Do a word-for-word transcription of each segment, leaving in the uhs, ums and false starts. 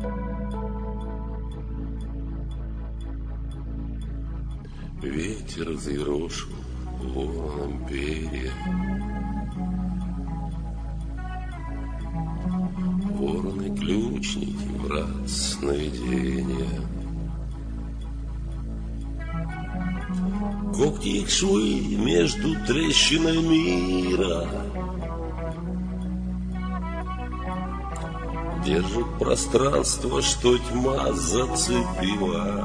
Ветер взъерошил вороном перья. Вороны-ключники, врат сновидения. Когти их швы между трещинами мира держит пространство, что тьма зацепила.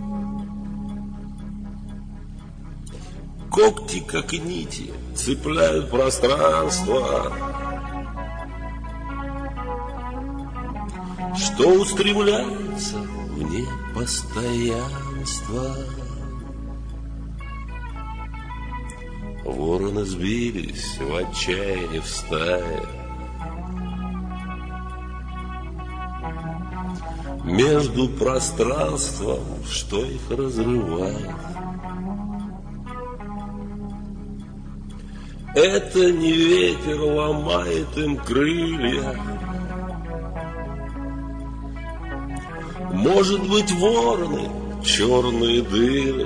Когти, как и нити, цепляют пространство, что устремляется в непостоянство. Вороны сбились в отчаянии в стае. Между пространством, что их разрывает. Это не ветер ломает им крылья. Может быть, вороны, черные дыры.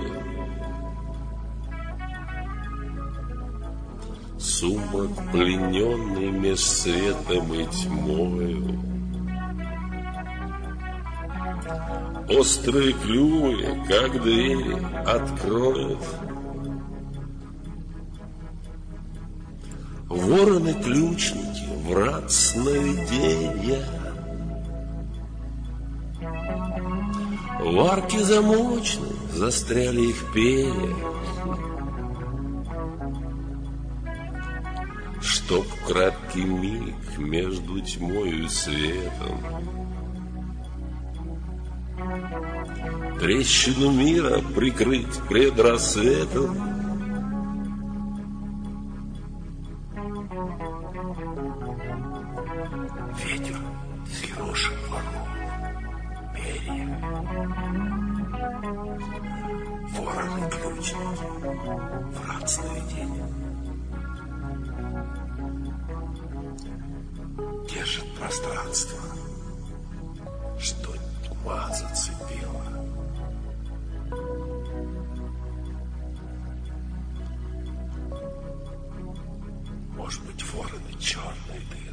Сумрак, плененный меж светом и тьмою. Острые клювы, как двери, откроют. Вороны-ключники, врат сновидения. В арке замочной застряли их перья. Чтоб краткий миг между тьмою и светом трещину мира прикрыть пред рассветом. Ветер взъерошил ворон перья. Вороны-ключники, врат сновидения. Держит пространство, что тьма зацепила. Может быть, вороны черные дыры.